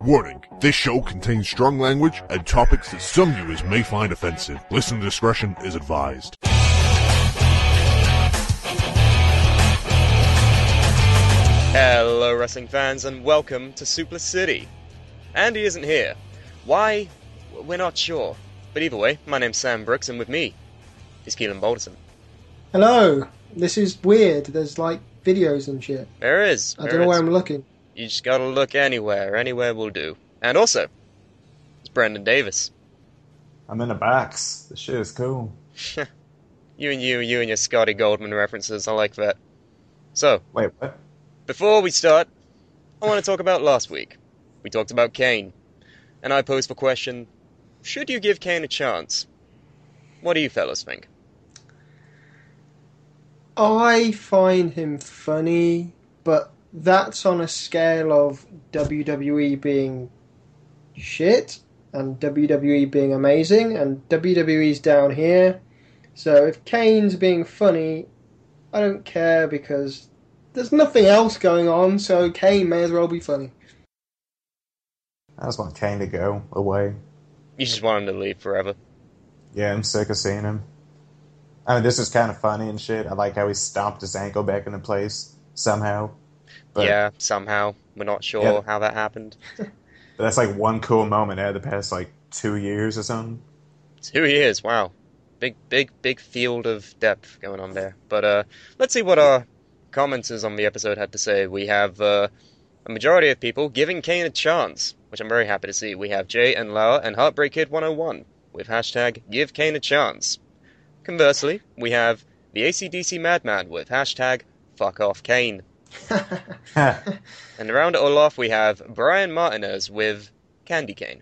Warning, this show contains strong language and topics that some viewers may find offensive. Listener discretion is advised. Hello wrestling fans and welcome to Supla City. Andy isn't here. Why? We're not sure. But either way, my name's Sam Brooks and with me is Keelan Balderson. Hello. This is weird. There's like videos and shit. There is. I don't know where I'm looking. You just gotta look anywhere. Anywhere will do. And also, it's Brendan Davis. I'm in the box. This shit is cool. You and your Scotty Goldman references. I like that. So, wait, what? Before we start, I want to talk about last week. We talked about Kane. And I posed the question, should you give Kane a chance? What do you fellas think? I find him funny, but that's on a scale of WWE being shit and WWE being amazing, and WWE's down here. So if Kane's being funny, I don't care because there's nothing else going on, so Kane may as well be funny. I just want Kane to go away. You just want him to leave forever. Yeah, I'm sick of seeing him. I mean, this is kind of funny and shit. I like how he stomped his ankle back into place somehow. But, yeah, somehow. We're not sure how that happened. But that's like one cool moment out of the past, 2 years or something. 2 years, wow. Big field of depth going on there. But let's see what our commenters on the episode had to say. We have a majority of people giving Kane a chance, which I'm very happy to see. We have Jay and Laura and Heartbreak Kid 101 with hashtag Give Kane a Chance. Conversely, we have the AC/DC Madman with hashtag Fuck Off Kane. And to round it all off, we have Brian Martinez with Candy Cane.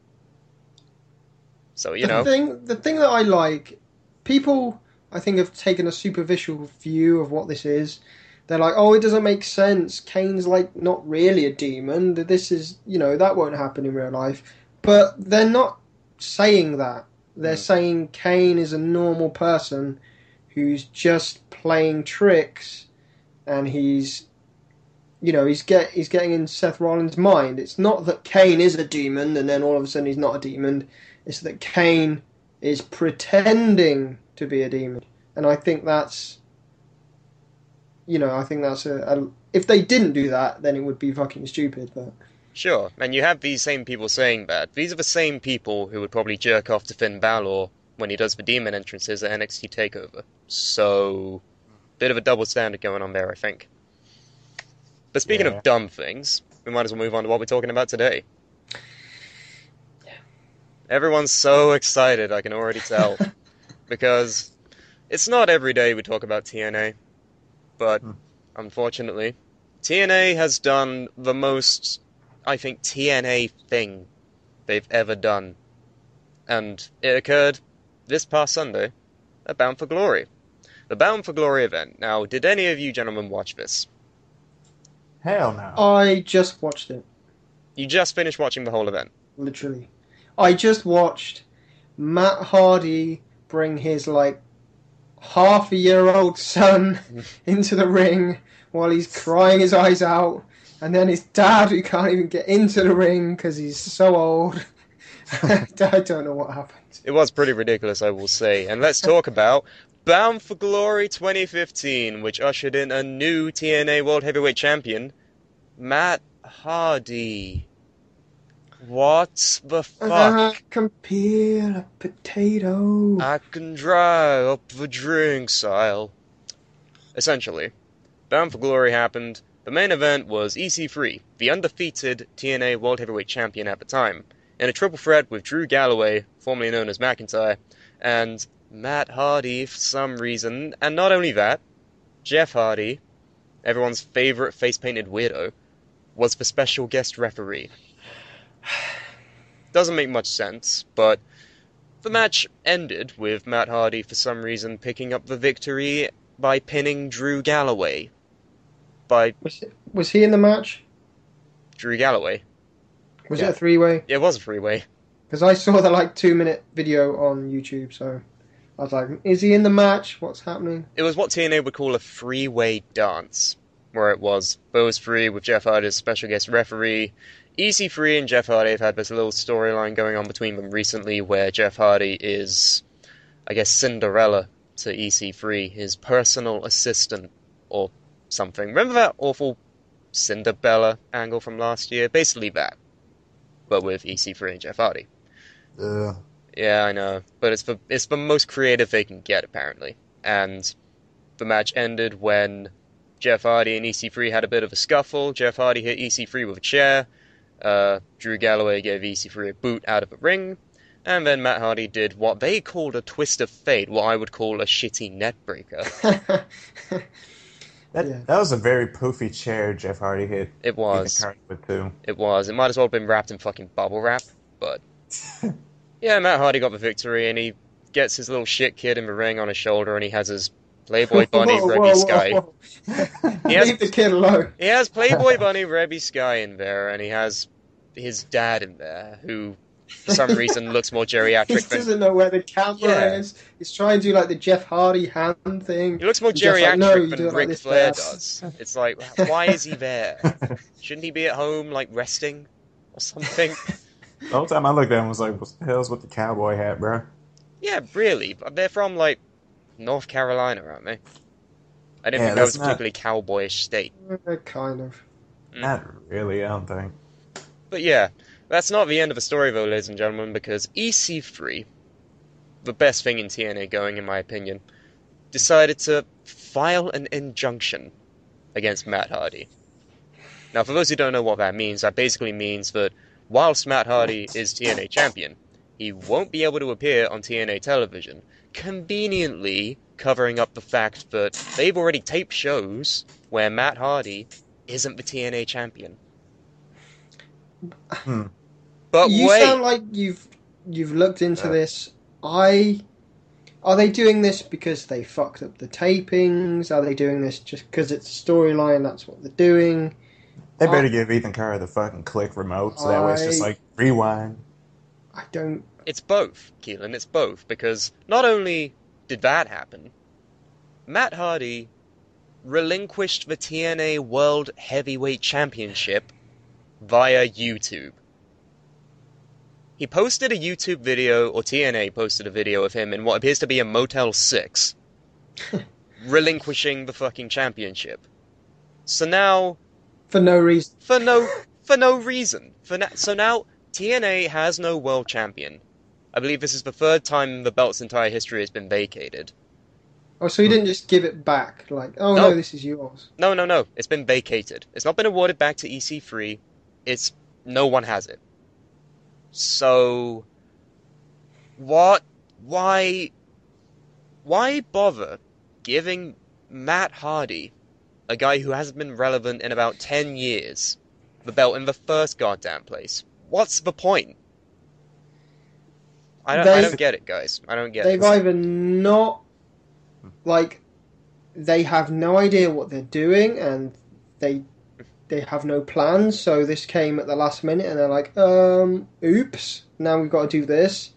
So, The thing that I like, people, I think, have taken a superficial view of what this is. They're like, oh, it doesn't make sense. Kane's, not really a demon. This is, that won't happen in real life. But they're not saying that. They're saying Kane is a normal person who's just playing tricks, and he's getting in Seth Rollins' mind. It's not that Kane is a demon and then all of a sudden he's not a demon. It's that Kane is pretending to be a demon. And I think that's, if they didn't do that, then it would be fucking stupid. But sure, and you have these same people saying that. These are the same people who would probably jerk off to Finn Balor when he does the demon entrances at NXT TakeOver. So, bit of a double standard going on there, I think. But speaking of dumb things, we might as well move on to what we're talking about today. Yeah. Everyone's so excited, I can already tell. Because it's not every day we talk about TNA. But, unfortunately, TNA has done the most, I think, TNA thing they've ever done. And it occurred this past Sunday at Bound for Glory. The Bound for Glory event. Now, did any of you gentlemen watch this? Hell no. I just watched it. You just finished watching the whole event? Literally. I just watched Matt Hardy bring his, half-a-year-old son into the ring while he's crying his eyes out, and then his dad, who can't even get into the ring because he's so old. I don't know what happened. It was pretty ridiculous, I will say. And let's talk about Bound for Glory 2015, which ushered in a new TNA World Heavyweight Champion, Matt Hardy. What the fuck? I can peel a potato. I can dry up the drinks aisle. Essentially, Bound for Glory happened. The main event was EC3, the undefeated TNA World Heavyweight Champion at the time, in a triple threat with Drew Galloway, formerly known as McIntyre, and Matt Hardy for some reason. And not only that, Jeff Hardy, everyone's favourite face-painted weirdo, was the special guest referee. Doesn't make much sense, but the match ended with Matt Hardy for some reason picking up the victory by pinning Drew Galloway. Was he in the match? Drew Galloway? Was it a three-way? Yeah, it was a three-way. Because I saw the 2-minute video on YouTube, so I was like, is he in the match? What's happening? It was what TNA would call a three-way dance. where it was. But it was free with Jeff Hardy as special guest referee. EC3 and Jeff Hardy have had this little storyline going on between them recently where Jeff Hardy is, I guess, Cinderella to EC3, his personal assistant or something. Remember that awful Cinderbella angle from last year? Basically that, but with EC3 and Jeff Hardy. Yeah, I know, but it's the most creative they can get, apparently. And the match ended when Jeff Hardy and EC3 had a bit of a scuffle. Jeff Hardy hit EC3 with a chair. Drew Galloway gave EC3 a boot out of the ring. And then Matt Hardy did what they called a twist of fate, what I would call a shitty net breaker. That was a very poofy chair Jeff Hardy hit. It was. Ethan Carter with too. It was. It might as well have been wrapped in fucking bubble wrap, but... Yeah, Matt Hardy got the victory, and he gets his little shit kid in the ring on his shoulder, and he has his Playboy Bunny, Rebby Sky. Leave the kid alone. He has Playboy Bunny, Rebby Sky in there, and he has his dad in there, who, for some reason, looks more geriatric He doesn't know where the camera is. He's trying to do like the Jeff Hardy hand thing. He looks more And Jeff's geriatric like, "No, you do than it like Ric this, Flair Dad." does. It's like, why is he there? Shouldn't he be at home, like, resting? Or something? The whole time I looked at him, I was like, what the hell's with the cowboy hat, bro? Yeah, really. But they're from, like, North Carolina, aren't they? I didn't Yeah, think that was that's a particularly cowboyish state. Kind of. Not really, I don't think. But yeah, that's not the end of the story, though, ladies and gentlemen, because EC3, the best thing in TNA going, in my opinion, decided to file an injunction against Matt Hardy. Now, for those who don't know what that basically means that whilst Matt Hardy is TNA champion, he won't be able to appear on TNA television, conveniently covering up the fact that they've already taped shows where Matt Hardy isn't the TNA champion. But You wait, sound like you've looked into this. Are they doing this because they fucked up the tapings? Are they doing this just because it's a storyline? That's what they're doing. They better give Ethan Carter the fucking click remote, so that way it's just like, rewind. I don't. it's both, Keelan, it's both, because not only did that happen, Matt Hardy relinquished the TNA World Heavyweight Championship via YouTube. He posted a YouTube video, or TNA posted a video of him in what appears to be a Motel 6, relinquishing the fucking championship. So now... For no reason. For no reason. So now, TNA has no world champion. I believe this is the third time in the belt's entire history has been vacated. Oh, so he didn't just give it back, like, oh no, this is yours. No. It's been vacated. It's not been awarded back to EC3. No one has it. So, what? Why bother giving Matt Hardy, a guy who hasn't been relevant in about 10 years, the belt in the first goddamn place? What's the point? I don't get it, guys. I don't get it. They've either not, like, they have no idea what they're doing, and they have no plans, so this came at the last minute, and they're like, oops, now we've got to do this.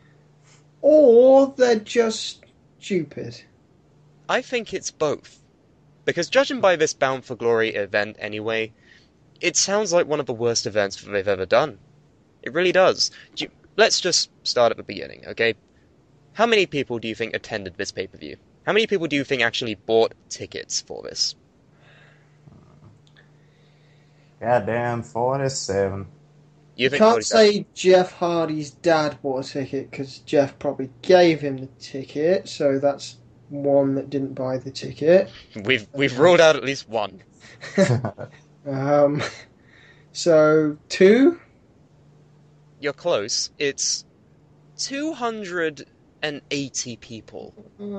Or they're just stupid. I think it's both. Because judging by this Bound for Glory event anyway, it sounds like one of the worst events that they've ever done. It really does. Let's just start at the beginning, okay? How many people do you think attended this pay-per-view? How many people do you think actually bought tickets for this? Goddamn, 47. You think Can't 47? say Jeff Hardy's dad bought a ticket, because Jeff probably gave him the ticket, so that's one that didn't buy the ticket. We've ruled out at least one. So, 2? You're close. It's 280 people.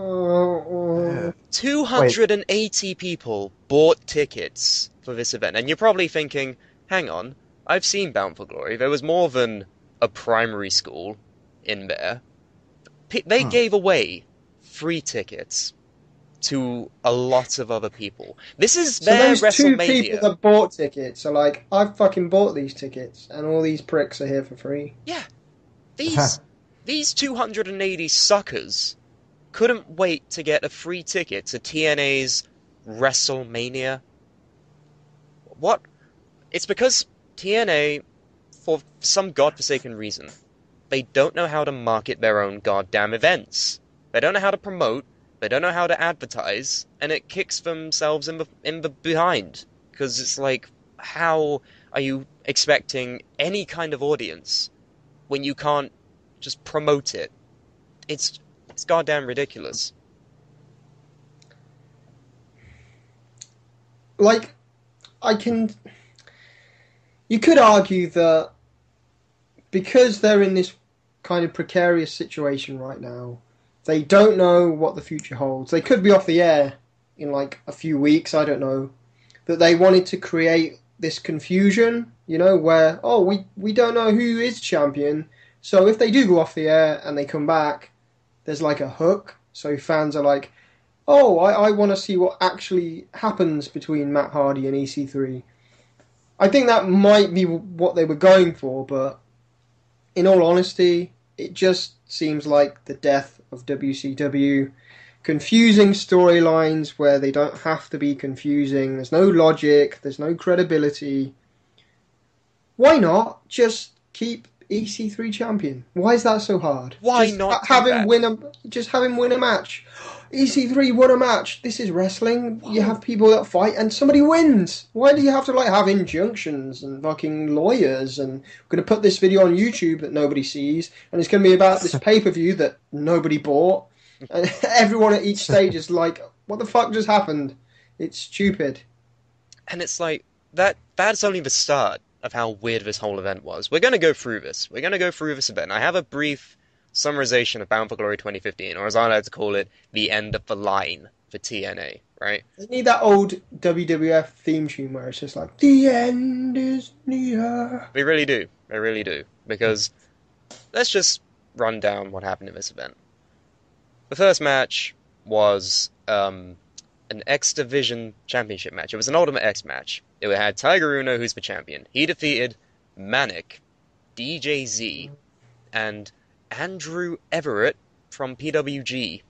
280 people bought tickets for this event. And you're probably thinking, hang on, I've seen Bound for Glory. There was more than a primary school in there. They gave away free tickets to a lot of other people. This is their So those 2 WrestleMania. people that bought tickets are like, I fucking bought these tickets, and all these pricks are here for free. Yeah. These 280 suckers couldn't wait to get a free ticket to TNA's WrestleMania. What? It's because TNA for some godforsaken reason, they don't know how to market their own goddamn events. They don't know how to promote, they don't know how to advertise, and it kicks themselves in the behind. Because it's like, how are you expecting any kind of audience when you can't just promote it? It's goddamn ridiculous. Like, you could argue that because they're in this kind of precarious situation right now, they don't know what the future holds. They could be off the air in like a few weeks, I don't know. That they wanted to create this confusion, where, we don't know who is champion. So if they do go off the air and they come back, there's like a hook. So fans are like, I want to see what actually happens between Matt Hardy and EC3. I think that might be what they were going for, but in all honesty, it just seems like the death of WCW. Confusing storylines where they don't have to be confusing. There's no logic. There's no credibility. Why not just keep EC3 champion? Why is that so hard? Why just not have him win a match? EC3 won a match. This is wrestling. You have people that fight and somebody wins. Why do you have to have injunctions and fucking lawyers? And we're going to put this video on YouTube that nobody sees, and it's going to be about this pay-per-view that nobody bought. And everyone at each stage is like, what the fuck just happened? It's stupid. And it's like, that's only the start of how weird this whole event was. We're going to go through this. We're going to go through this event. I have a brief summarization of Bound for Glory 2015, or as I like to call it, the end of the line for TNA, right? They need that old WWF theme tune where it's just like, the end is near. They really do. They really do. Because let's just run down what happened in this event. The first match was an X Division Championship match. It was an Ultimate X match. It had Tiger Uno, who's the champion. He defeated Manic, DJZ, and Andrew Everett from PWG.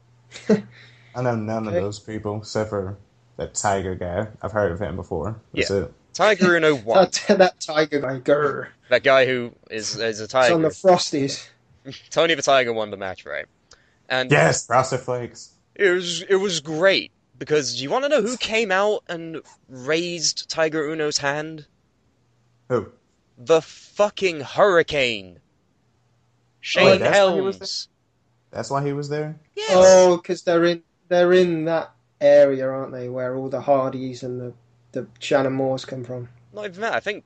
I know none of those people except for that Tiger guy. I've heard of him before. That's it. Tiger Uno won. that Tiger guy, grr. That guy who is a Tiger. It's on the Frosties. Tony the Tiger won the match, right? And yes, Frosted Flakes. It was great, because do you want to know who came out and raised Tiger Uno's hand? Who? The fucking Hurricane. Shane Helms. That's why he was there? Yes. Oh, because they're in that area, aren't they, where all the Hardys and the Shannon Moores come from. Not even that. I think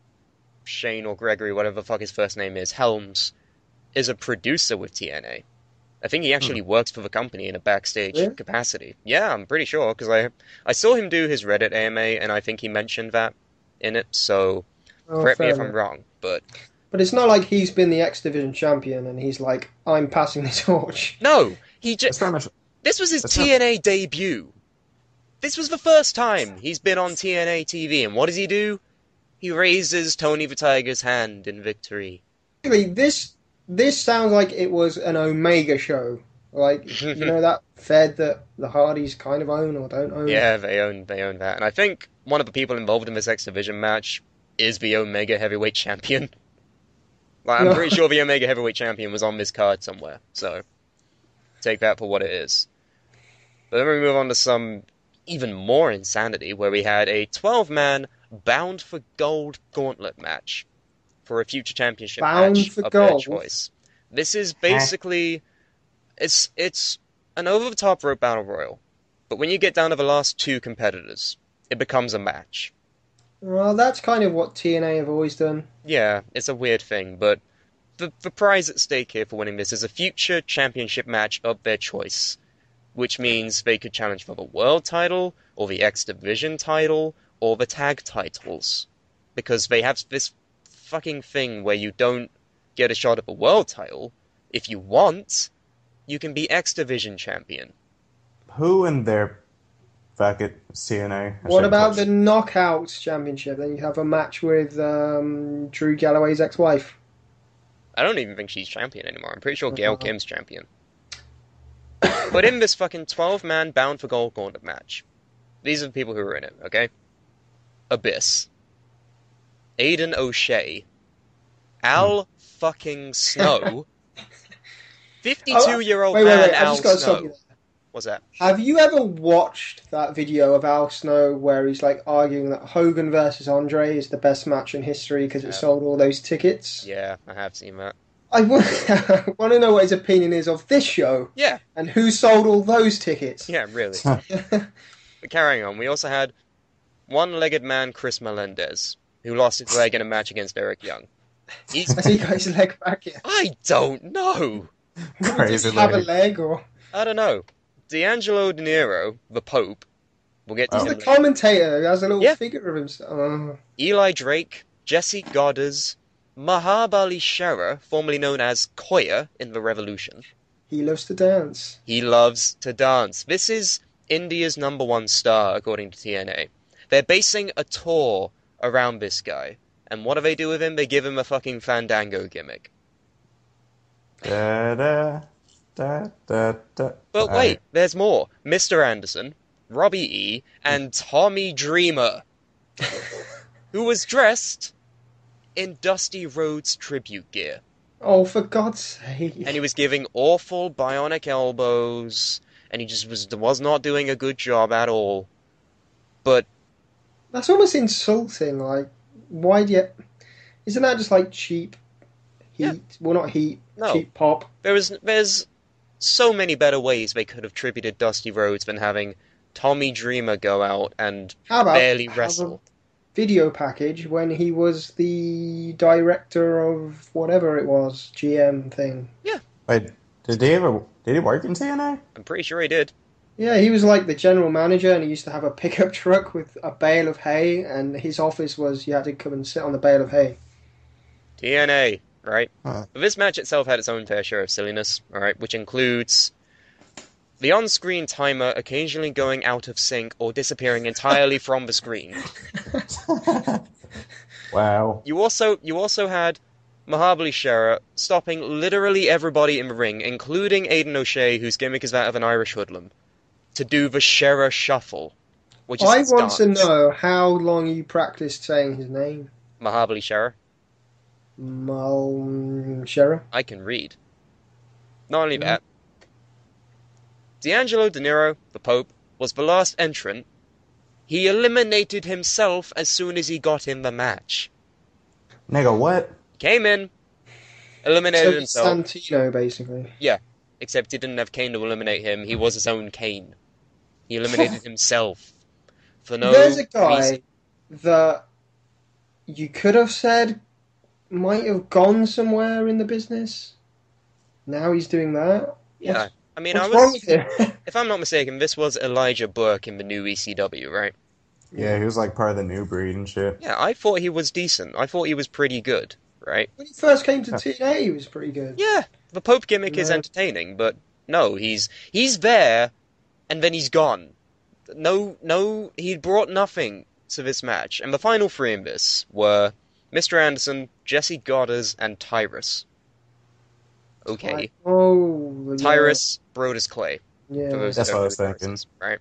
Shane or Gregory, whatever the fuck his first name is, Helms, is a producer with TNA. I think he actually works for the company in a backstage capacity. Yeah, I'm pretty sure, because I saw him do his Reddit AMA, and I think he mentioned that in it, so correct me if I'm wrong, but it's not like he's been the X Division champion, and he's like, I'm passing the torch. No, this was his TNA debut. This was the first time he's been on TNA TV, and what does he do? He raises Tony the Tiger's hand in victory. Really, this sounds like it was an Omega show. Like, that Fed that the Hardys kind of own or don't own? Yeah, they own that. And I think one of the people involved in this X Division match is the Omega Heavyweight Champion. Like, I'm pretty sure the Omega Heavyweight Champion was on this card somewhere. So, take that for what it is. But then we move on to some even more insanity, where we had a 12-man Bound for Gold gauntlet match for a future championship match of their choice. This is basically, it's an over-the-top rope battle royal, but when you get down to the last two competitors, it becomes a match. Well, that's kind of what TNA have always done. Yeah, it's a weird thing, but the prize at stake here for winning this is a future championship match of their choice, which means they could challenge for the world title, or the X Division title, or the tag titles, because they have this fucking thing where you don't get a shot at the world title. If you want, you can be X Division champion. Who in their fuck it TNA? What about the Knockouts Championship? Then you have a match with Drew Galloway's ex-wife. I don't even think she's champion anymore. I'm pretty sure Gail Kim's champion. But in this fucking 12-man Bound for Gold gauntlet match, these are the people who are in it, okay? Abyss, Aiden O'Shea, Al fucking Snow. Oh, 52-year-old wait, man I've Al just got to stop you Snow. there. What's that? Have you ever watched that video of Al Snow where he's like arguing that Hogan versus Andre is the best match in history because it sold all those tickets? Yeah, I have seen that. I want to know what his opinion is of this show Yeah, and who sold all those tickets. yeah, really. But carrying on, we also had one-legged man Chris Melendez, who lost his leg in a match against Eric Young. Has he got his leg back yet? I don't know. Does Crazy he have a leg. leg or? I don't know. D'Angelo De Niro, the Pope, we'll get to He's him the later. commentator who has a little Yeah. figure of himself. Oh. Eli Drake, Jesse Goddard, Mahabali Shera, formerly known as Koya in the Revolution. He loves to dance. He loves to dance. This is India's #1 star, according to TNA. They're basing a tour around this guy. And what do they do with him? They give him a fucking Fandango gimmick. Da, da, da, da, da. But wait, there's more. Mr. Anderson, Robbie E., and Tommy Dreamer, who was dressed in Dusty Rhodes tribute gear. Oh, for God's sake. And he was giving awful bionic elbows, and he just was not doing a good job at all. But That's almost insulting. Like, why do you... Isn't that just like cheap heat? Yeah. Well, not heat. No. Cheap pop. there's so many better ways they could have tributed Dusty Rhodes than having Tommy Dreamer go out and How about barely have wrestle. a video package when he was the director of whatever it was, GM thing? Wait, did he work in TNA? I'm pretty sure he did. Yeah, he was like the general manager, and he used to have a pickup truck with a bale of hay, and his office was you had to come and sit on the bale of hay. TNA, right? Huh. But this match itself had its own fair share of silliness, alright, which includes the on-screen timer occasionally going out of sync or disappearing entirely from the screen. Wow. You also had Mahabali Shera stopping literally everybody in the ring, including Aidan O'Shea, whose gimmick is that of an Irish hoodlum, to do the Shera shuffle, which is I his want to dance. know how long you practiced saying his name. Mahabali Shera. Shera? I can read. Not only that, D'Angelo De Niro, the Pope, was the last entrant. He eliminated himself as soon as he got in the match. Nigga, what? Came in, eliminated So himself, Santino, basically. except he didn't have Kane to eliminate him. He was his own Kane. He eliminated himself. For no There's a guy reason. that you could have said might have gone somewhere in the business. Now he's doing that. Yeah, I mean, What's wrong with him? if I'm not mistaken, this was Elijah Burke in the new ECW, right? Yeah, he was like part of the new breed and shit. Yeah, I thought he was decent. I thought he was pretty good, right? When he first came to TNA, he was pretty good. Yeah, the Pope gimmick is No. entertaining, but no, he's there, and then he's gone. No, he brought nothing to this match. And the final three in this were Mr. Anderson, Jesse Goddard, and Tyrus. Okay. Oh, yeah. Tyrus, Brodus Clay. Yeah. For those That's who don't what I was know the thinking. references, right?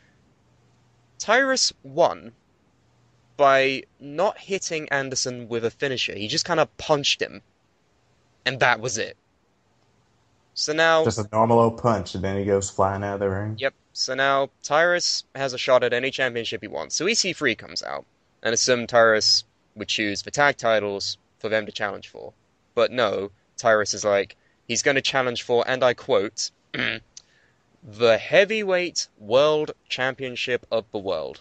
Tyrus won by not hitting Anderson with a finisher. He just kind of punched him, and that was it. So now, Just a normal old punch, and then he goes flying out of the ring. yep. So now Tyrus has a shot at any championship he wants. So EC3 comes out, and assume Tyrus would choose the tag titles for them to challenge for. But no, Tyrus is like, he's going to challenge for, and I quote, the heavyweight world championship of the world.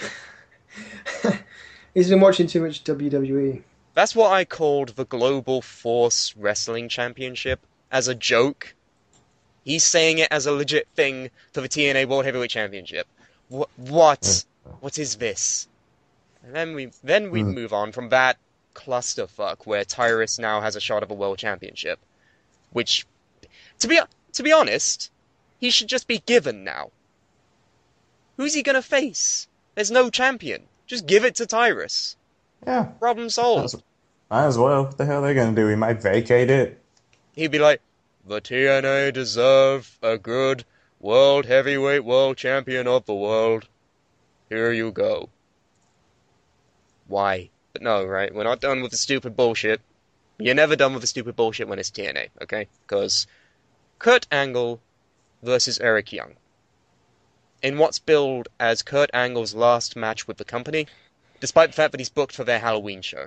He's been watching too much WWE. That's what I called the Global Force Wrestling Championship as a joke. He's saying it as a legit thing for the TNA World Heavyweight Championship. What? What is this? And then we move on from that clusterfuck where Tyrus now has a shot of a world championship, which, to be honest, he should just be given now. Who's he gonna face? There's no champion. Just give it to Tyrus. Yeah, Problem solved. might as well. What the hell are they gonna do? He might vacate it. He'd be like, the TNA deserve a good world heavyweight world champion of the world. Here you go. Why? But no, right? We're not done with the stupid bullshit. You're never done with the stupid bullshit when it's TNA, okay? Because Kurt Angle versus Eric Young. In what's billed as Kurt Angle's last match with the company, despite the fact that he's booked for their Halloween show.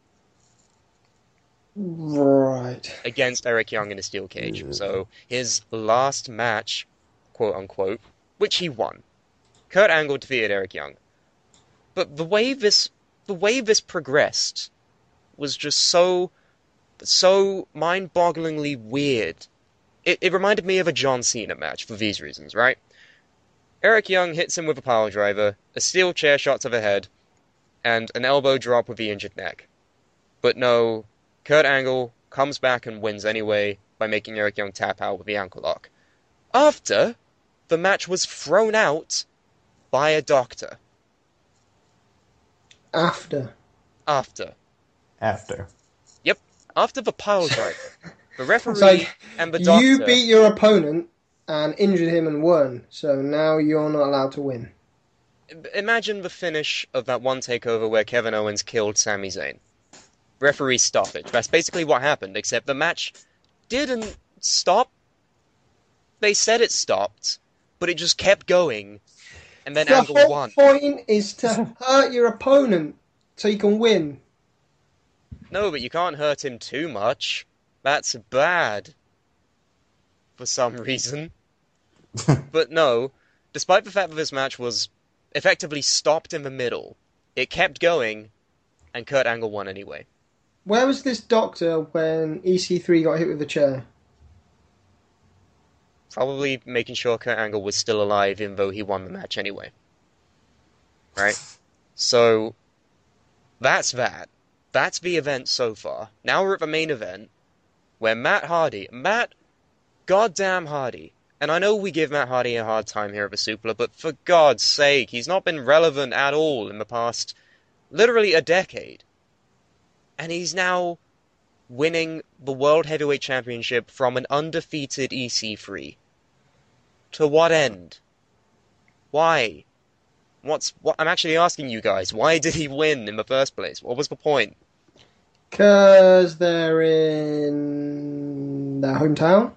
Right. Against Eric Young in a steel cage. So his last match, quote unquote, which he won. Kurt Angle defeated Eric Young. But the way this progressed was just so mind-bogglingly weird. It reminded me of a John Cena match for these reasons, right? Eric Young hits him with a pile driver, a steel chair shot to the head, and an elbow drop with the injured neck. But no, Kurt Angle comes back and wins anyway by making Eric Young tap out with the ankle lock. After the match was thrown out by a doctor. After. Yep, after the pile driver. The referee So and the doctor... you beat your opponent and injured him and won, so now you're not allowed to win. Imagine the finish of that one takeover where Kevin Owens killed Sami Zayn. Referee stoppage. That's basically what happened, except the match didn't stop. They said it stopped, but it just kept going, and then Angle won. The whole point is to hurt your opponent so you can win. No, but you can't hurt him too much. That's bad. For some reason. But no, despite the fact that this match was effectively stopped in the middle, it kept going, and Kurt Angle won anyway. Where was this doctor when EC3 got hit with the chair? Probably making sure Kurt Angle was still alive, even though he won the match anyway. Right? So, that's that. That's the event so far. Now we're at the main event, where Matt goddamn Hardy, and I know we give Matt Hardy a hard time here at the Supla, but for God's sake, he's not been relevant at all in the past, literally a decade. And he's now winning the World Heavyweight Championship from an undefeated EC3. To what end? Why? I'm actually asking you guys, why did he win in the first place? What was the point? Because they're in their hometown?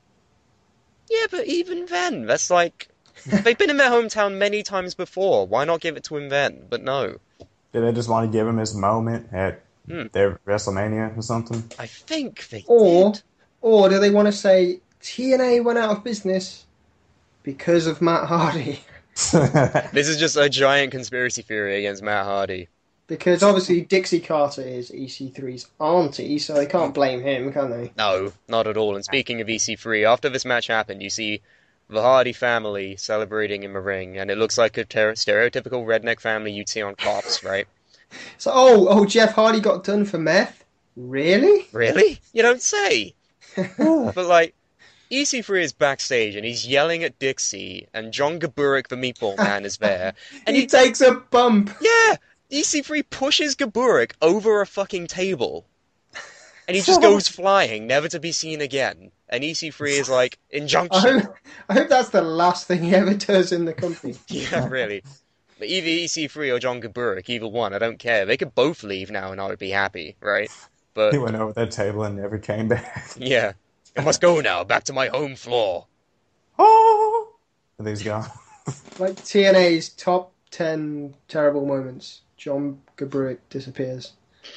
Yeah, but even then, that's like... They've been in their hometown many times before. Why not give it to him then? But no. Did they just want to give him his moment at their WrestleMania or something? I think they did. did. Or do they want to say TNA went out of business because of Matt Hardy? This is just a giant conspiracy theory against Matt Hardy. Because obviously Dixie Carter is EC3's auntie, so they can't blame him, can they? No, not at all. And speaking of EC3, after this match happened, you see the Hardy family celebrating in the ring, and it looks like a stereotypical redneck family you'd see on Cops, right? So, oh, Jeff Hardy got done for meth? Really? Really? You don't say! But like, EC3 is backstage, and he's yelling at Dixie, and John Gaburik, the Meatball Man, is there. And he takes a bump! Yeah! EC3 pushes Gaburik over a fucking table. And he just goes flying, never to be seen again. And EC3 is like, injunction. I hope that's the last thing he ever does in the company. Yeah, really. But either EC3 or John Gaburik, either one, I don't care. They could both leave now and I would be happy, right? But he went over that table and never came back. Yeah. I must go now, back to my home floor. Oh! And he's gone. Like TNA's top 10 terrible moments. John Gaburik disappears.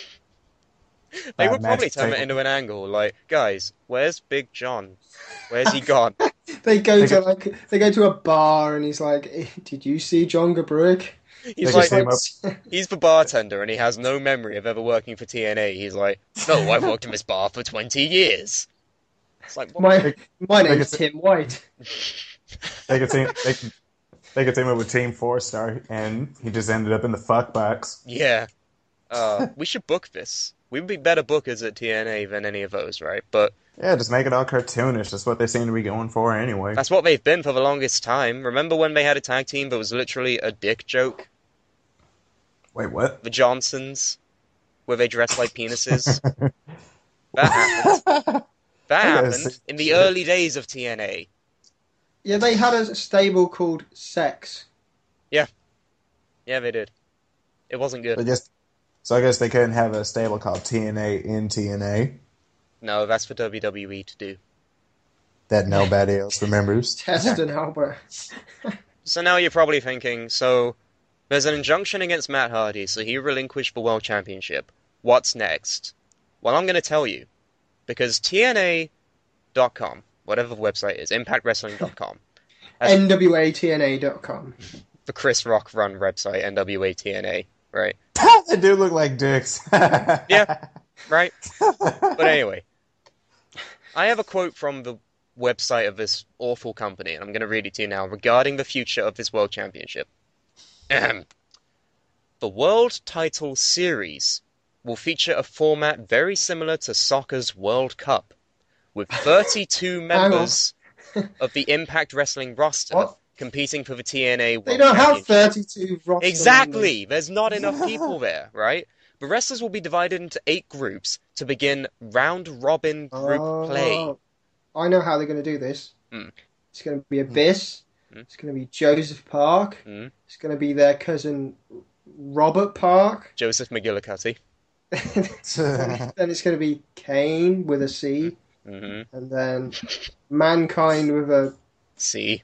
They would probably turn it into an angle, like, guys, where's Big John? Where's he gone? They go to a bar and he's like, "Did you see John Gaburik?" He's he's the bartender and he has no memory of ever working for TNA. He's like, "No, I've worked in this bar for 20 years." It's like, my name's Tim White. They could team up with Team 4-Star, and he just ended up in the fuck box. Yeah. We should book this. We'd be better bookers at TNA than any of those, right? But yeah, just make it all cartoonish. That's what they seem to be going for anyway. That's what they've been for the longest time. Remember when they had a tag team that was literally a dick joke? Wait, what? The Johnsons, where they dressed like penises. That happened. That happened in the early days of TNA. Yeah, they had a stable called Sex. Yeah. Yeah, they did. It wasn't good. So I guess they couldn't have a stable called TNA in TNA No, that's for WWE to do. that nobody else remembers. Test and Albert. So now you're probably thinking, so there's an injunction against Matt Hardy, so he relinquished the World Championship. What's next? Well, I'm going to tell you. Because TNA.com, whatever the website is, ImpactWrestling.com, NWATNA.com. the Chris Rock run website, NWATNA, right? They do look like dicks. Yeah, right? But anyway, I have a quote from the website of this awful company, and I'm going to read it to you now, regarding the future of this World Championship. Ahem. The World Title Series will feature a format very similar to soccer's World Cup, with 32 members of the Impact Wrestling roster What? competing for the TNA World They don't have Championship. 32 roster Exactly! There's not enough people there, right? The wrestlers will be divided into 8 groups to begin round-robin group members. play. I know how they're going to do this. Hmm. It's going to be Abyss. Hmm. It's going to be Joseph Park. Hmm. It's going to be their cousin Robert Park. Joseph McGillicuddy. Then it's going to be Kane with a C. Hmm. And then Mankind with a... See?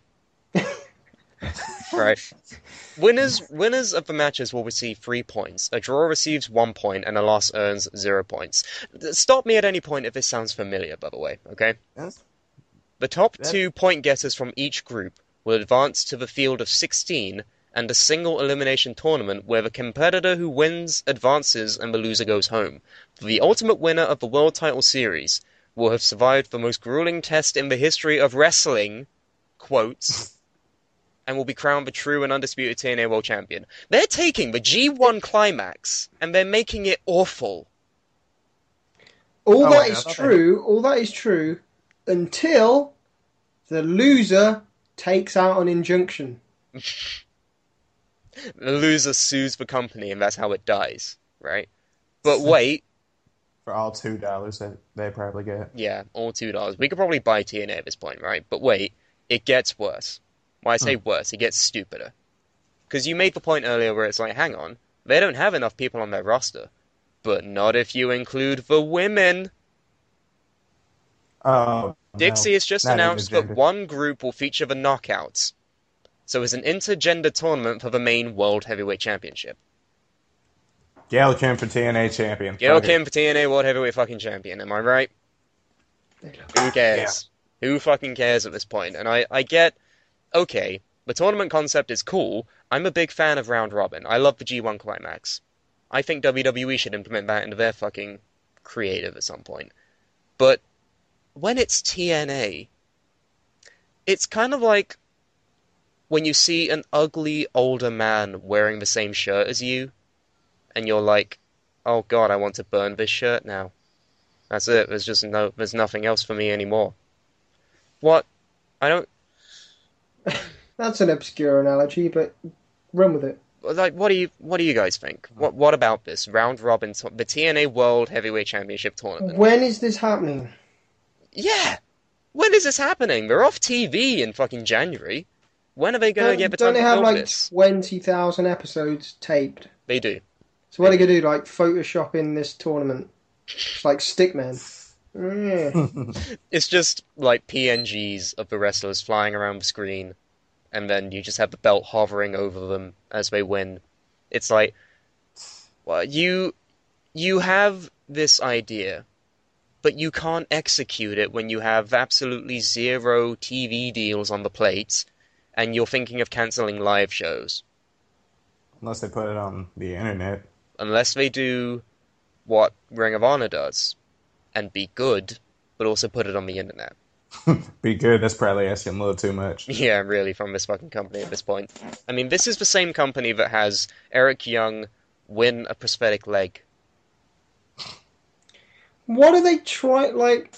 Right. Winners of the matches will receive 3 points. A draw receives 1 point, and a loss earns 0 points. Stop me at any point if this sounds familiar, by the way, okay? Yes. The top 2 point getters from each group will advance to the field of 16 and a single elimination tournament where the competitor who wins advances and the loser goes home. The ultimate winner of the World Title Series will have survived the most grueling test in the history of wrestling, quotes, and will be crowned the true and undisputed TNA World Champion. They're taking the G1 climax and they're making it awful. All Oh, that yeah, is okay. true. All that is true until the loser takes out an injunction. The loser sues the company and that's how it dies, right? But wait, For all $2 that they probably get. yeah, all $2. We could probably buy TNA at this point, right? But wait, it gets worse. When I say worse, it gets stupider. Because you made the point earlier where it's like, hang on, they don't have enough people on their roster. But not if you include the women. Oh, Dixie no. has just Not announced that intergender. one group will feature the Knockouts. So it's an intergender tournament for the main World Heavyweight Championship. Gail Kim for TNA champion. Gail Fuck it. Kim for TNA World Heavyweight fucking Champion, am I right? Who cares? Who fucking cares at this point? And I get, okay, the tournament concept is cool. I'm a big fan of Round Robin. I love the G1 Climax. I think WWE should implement that into their fucking creative at some point. But when it's TNA, it's kind of like when you see an ugly older man wearing the same shirt as you, and you're like, oh god, I want to burn this shirt now. That's it. There's nothing else for me anymore. What? I don't, That's an obscure analogy, but run with it. like, what do you guys think? What about this round robin, the TNA World Heavyweight Championship tournament? When is this happening? Yeah! When is this happening? They're off TV in fucking January. When are they gonna get the time Don't they to have film like this? 20,000 episodes taped? They do. So what are they going to do? Like Photoshop in this tournament? It's like Stickman. Yeah. It's just like PNGs of the wrestlers flying around the screen, and then you just have the belt hovering over them as they win. It's like, well, you have this idea, but you can't execute it when you have absolutely zero TV deals on the plate, and you're thinking of canceling live shows. Unless they put it on the internet. Unless they do what Ring of Honor does, and be good, but also put it on the internet. Be good, that's probably asking a little too much. Yeah, really, from this fucking company at this point. I mean, this is the same company that has Eric Young win a prosthetic leg. What are they trying? Like,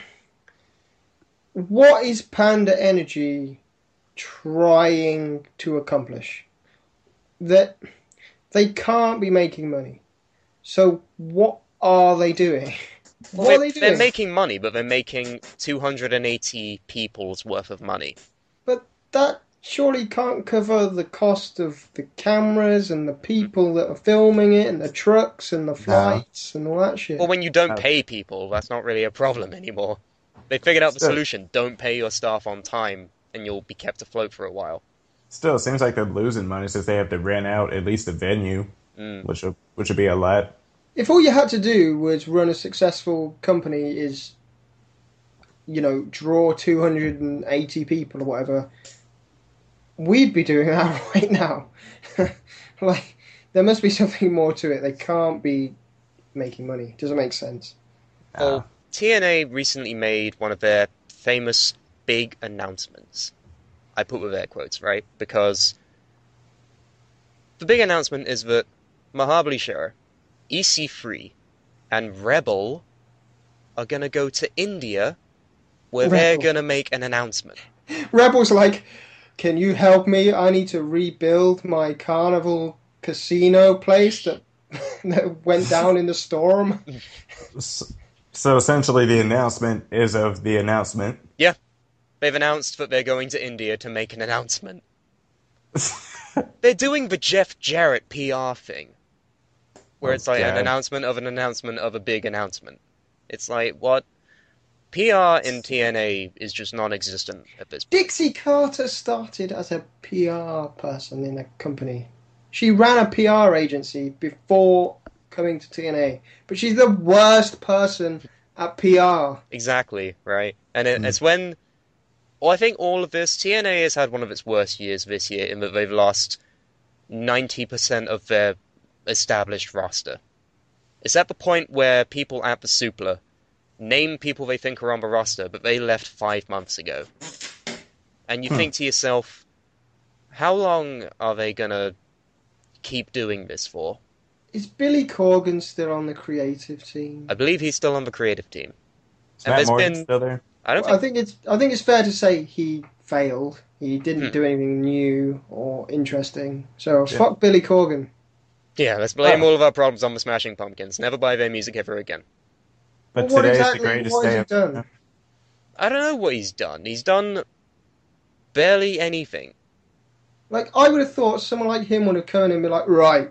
what is Panda Energy trying to accomplish? That they can't be making money. So what are they doing? What are they doing? They're making money, but they're making 280 people's worth of money. But that surely can't cover the cost of the cameras and the people that are filming it and the trucks and the flights and all that shit. Well, when you don't No. pay people, that's not really a problem anymore. They figured out the Still- solution. Don't pay your staff on time, and you'll be kept afloat for a while. Still, it seems like they're losing money since they have to rent out at least a venue, which would be a lot. If all you had to do was run a successful company is, draw 280 people or whatever, we'd be doing that right now. Like, there must be something more to it. They can't be making money. Doesn't make sense. Well, TNA recently made one of their famous big announcements. I put with air quotes, right? Because the big announcement is that Mahabali EC3, and Rebel are gonna go to India, where they're Rebel. gonna make an announcement. Rebel's like, can you help me? I need to rebuild my carnival casino place that, that went down in the storm. So essentially, the announcement is of the announcement. Yeah, they've announced that they're going to India to make an announcement. They're doing the Jeff Jarrett PR thing, where it's like an God. announcement of a big announcement. It's like, what? PR in TNA is just non-existent at this point. Dixie Carter started as a PR person in a company. She ran a PR agency before coming to TNA, but she's the worst person at PR. Exactly, right? And it's when... Well, I think all of this, TNA has had one of its worst years this year in that they've lost 90% of their established roster. It's at the point where people at the Supla name people they think are on the roster, but they left 5 months ago. And you think to yourself, how long are they gonna keep doing this for? Is Billy Corgan still on the creative team? I believe he's still on the creative team. Is And Matt there's Morgan been- still there? I don't I think... think it's fair to say he failed. He didn't do anything new or interesting. So Yeah. fuck Billy Corgan. Yeah, let's blame Oh. all of our problems on the Smashing Pumpkins. Never buy their music ever again. But Well, what today is exactly- the greatest what has day he of... done? I don't know what he's done. He's done barely anything. Like, I would have thought someone like him would have come in and be like, right,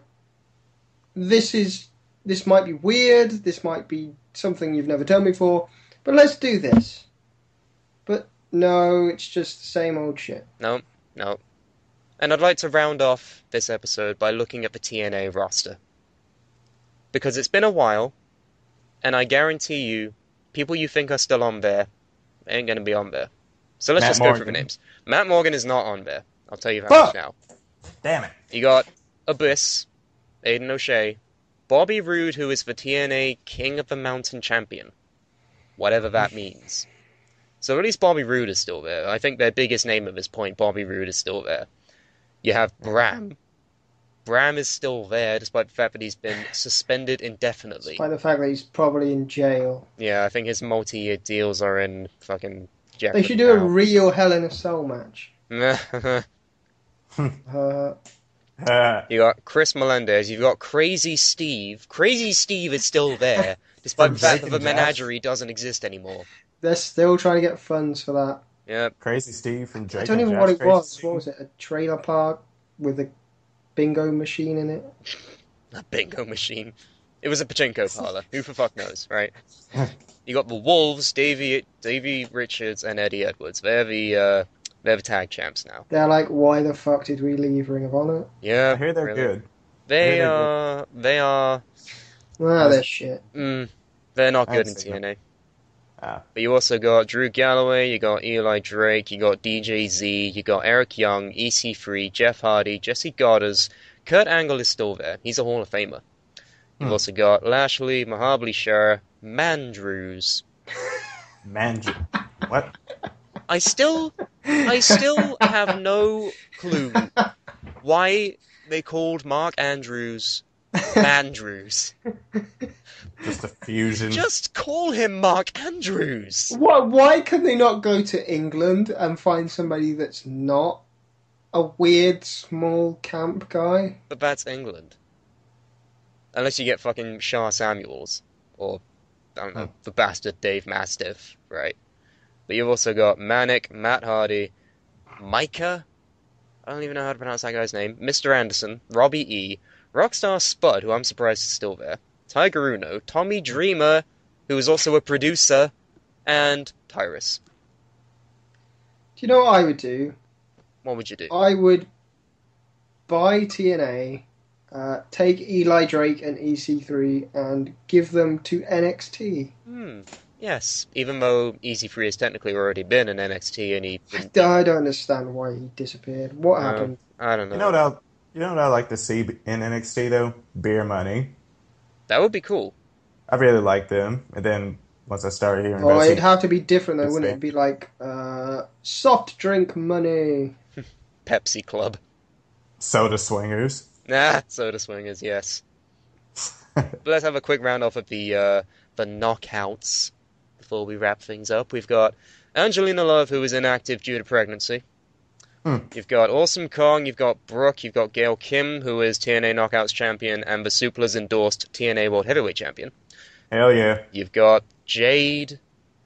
this might be weird, this might be something you've never done before, but let's do this. But no, it's just the same old shit. No. And I'd like to round off this episode by looking at the TNA roster. Because it's been a while, and I guarantee you, people you think are still on there ain't going to be on there. So let's Matt just go through the Morgan. names. Matt Morgan is not on there. I'll tell you that Fuck! much now. Damn it. You got Abyss, Aiden O'Shea, Bobby Roode, who is the TNA King of the Mountain champion. Whatever that means. So at least Bobby Roode is still there. I think their biggest name at this point, Bobby Roode, is still there. You have Bram. Bram is still there, despite the fact that he's been suspended indefinitely. Despite the fact that he's probably in jail. Yeah, I think his multi-year deals are in fucking They jeopardy should do a now. real Hell in a Cell match. You got Chris Melendez, you've got Crazy Steve. Crazy Steve is still there, despite the From fact Drake that the and Josh. menagerie doesn't exist anymore. They're still trying to get funds for that. Yep. Crazy Steve from Drake I don't and even know Josh what it Crazy was. Steve. What was it? A trailer park with a bingo machine in it? A bingo machine. It was a pachinko parlor. Who for fuck knows, right? You got the Wolves, Davey Richards, and Eddie Edwards. They're the tag champs now. They're like, why the fuck did we leave Ring of Honor? Yeah, I hear they're really. good. They They're are. They are. Ah, they're shit. They're not I good in haven't seen TNA. Ah. But you also got Drew Galloway, you got Eli Drake, you got DJ Z, you got Eric Young, EC3, Jeff Hardy, Jesse Goddard. Kurt Angle is still there. He's a Hall of Famer. You've also got Lashley, Mahabali Shah, Mandrews. What? I still have no clue why they called Mark Andrews Mandrews. Just a fusion. Just call him Mark Andrews. Why can they not go to England and find somebody that's not a weird small camp guy? But that's England. Unless you get fucking Shah Samuels. Or, I don't know, the bastard Dave Mastiff, right? But you've also got Manic, Matt Hardy, Micah, I don't even know how to pronounce that guy's name. Mr. Anderson, Robbie E, Rockstar Spud, who I'm surprised is still there, Tiger Uno, Tommy Dreamer, who is also a producer, and Tyrus. Do you know what I would do? What would you do? I would buy TNA, take Eli Drake and EC3, and give them to NXT. Yes, even though EC3 has technically already been in NXT and he didn't... I don't understand why he disappeared. What happened? I don't know. You know what I'd like to see in NXT though? Beer Money. That would be cool. I really like them, and then once I started hearing Oh, about it'd have to be different though, It's wouldn't fair. it? Be like soft drink money. Pepsi Club. Soda Swingers. Soda Swingers, yes. But let's have a quick round off of the knockouts before we wrap things up. We've got Angelina Love, who is inactive due to pregnancy. You've got Awesome Kong, you've got Brooke, you've got Gail Kim, who is TNA Knockouts champion and the Supla's endorsed TNA World Heavyweight champion. Hell yeah. You've got Jade.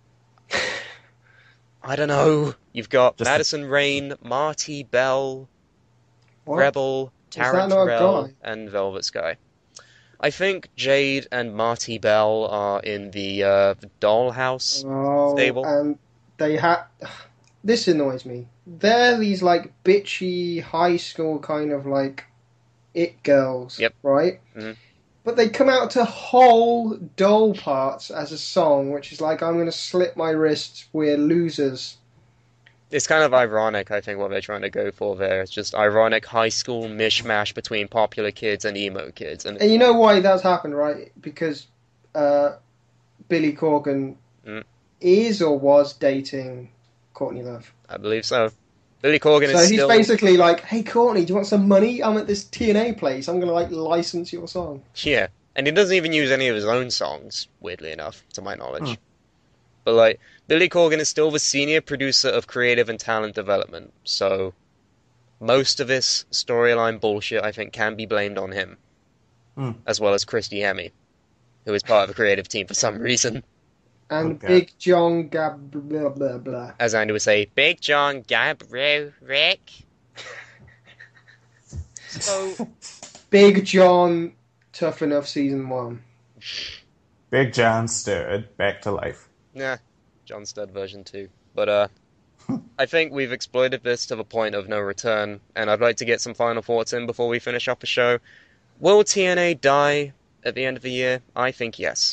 I don't know. You've got Just Madison Rain, Marty Bell, What? Rebel, that Taryn not a Terrell, guy? and Velvet Sky. I think Jade and Marty Bell are in the Dollhouse Oh, stable. and they had. This annoys me. They're these like bitchy high school kind of like it girls, Yep. right? Mhm. But they come out to whole doll parts as a song, which is like, I'm going to slit my wrists, we're losers. It's kind of ironic, I think, what they're trying to go for there. It's just ironic high school mishmash between popular kids and emo kids. And And you know why that's happened, right? Because Billy Corgan is or was dating Courtney Love. I believe so. Billy Corgan So is he's still... basically like, hey Courtney, do you want some money? I'm at this TNA place. I'm going to like license your song. Yeah, and he doesn't even use any of his own songs, weirdly enough, to my knowledge. But, like, Billy Corgan is still the senior producer of creative and talent development, so most of this storyline bullshit, I think, can be blamed on him. As well as Christy Hemme, who is part of the creative team for some reason. And Okay. Big John Gab blah blah blah. As Andy would say, Big John Gabrick. So, Big John Tough Enough Season 1. Big John Stud back to life. nah, John Studd version 2. But, I think we've exploited this to the point of no return, and I'd like to get some final thoughts in before we finish off the show. Will TNA die at the end of the year? I think yes.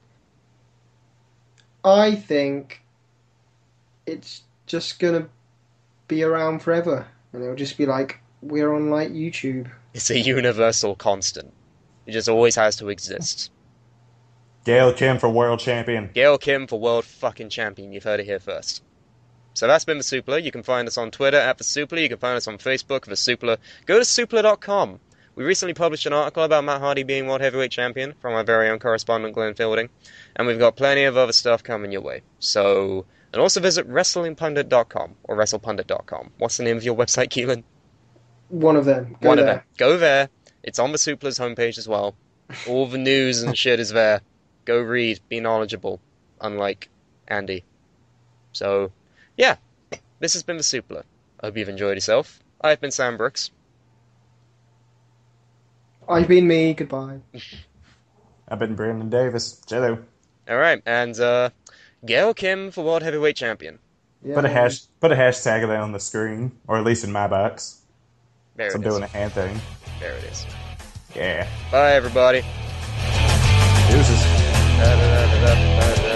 I think it's just going to be around forever. And it'll just be like, we're on like YouTube. It's a universal constant. It just always has to exist. Gail Kim for world champion. Gail Kim for world fucking champion. You've heard it here first. So that's been The Supla. You can find us on Twitter at The Supla. You can find us on Facebook, The Supla. Go to supla.com. We recently published an article about Matt Hardy being World Heavyweight Champion from our very own correspondent Glenn Fielding. And we've got plenty of other stuff coming your way. So, and also visit WrestlingPundit.com or WrestlePundit.com. What's the name of your website, Keelan? One of them. Go One there. of them. Go there. It's on The Supla's homepage as well. All the news and shit is there. Go read. Be knowledgeable. Unlike Andy. So, yeah. This has been The Supla. I hope you've enjoyed yourself. I've been Sam Brooks. I've been me. Goodbye. I've been Brandon Davis. Jello. Alright, and Gail Kim for World Heavyweight Champion. Yeah, Put a hashtag of that on the screen, or at least in my box. There So it I'm is. doing a hand thing. There it is. Yeah. Bye, everybody. Deuces. Da-da-da-da-da-da-da.